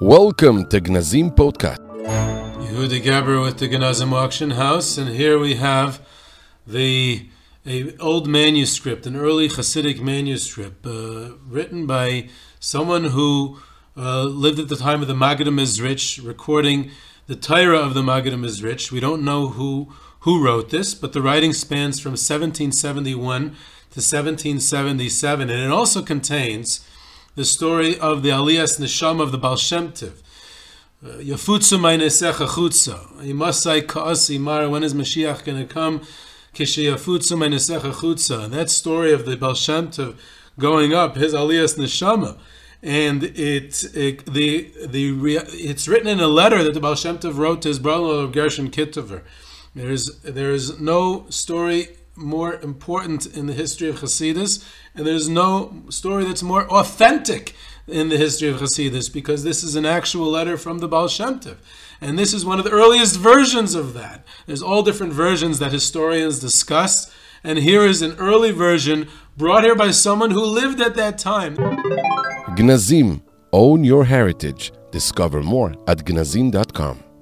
Welcome to Gnazim Podcast. Yehuda Geber with the Gnazim Auction House, and here we have an old manuscript, an early Hasidic manuscript, written by someone who lived at the time of the Maggid Mezritch, recording the Torah of the Maggid Mezritch. We don't know who wrote this, but the writing spans from 1771 to 1777, and it also contains the story of the Aliyas Neshama of the Baal Shem Tov. Yafutzu meinesecha chutza. Imasai ka'asi mar. When is Mashiach going to come? Kishe yafutzu meinesecha chutza. That story of the Baal Shem Tov going up, his Aliyas Neshama, and it's written in a letter that the Baal Shem Tov wrote to his brother Gershon Kittover. There is no story more important in the history of Hasidus, and there's no story that's more authentic in the history of Hasidus, because this is an actual letter from the Baal Shem Tov. And this is one of the earliest versions of that. There's all different versions that historians discuss, and here is an early version brought here by someone who lived at that time. Gnazim, own your heritage. Discover more at gnazim.com.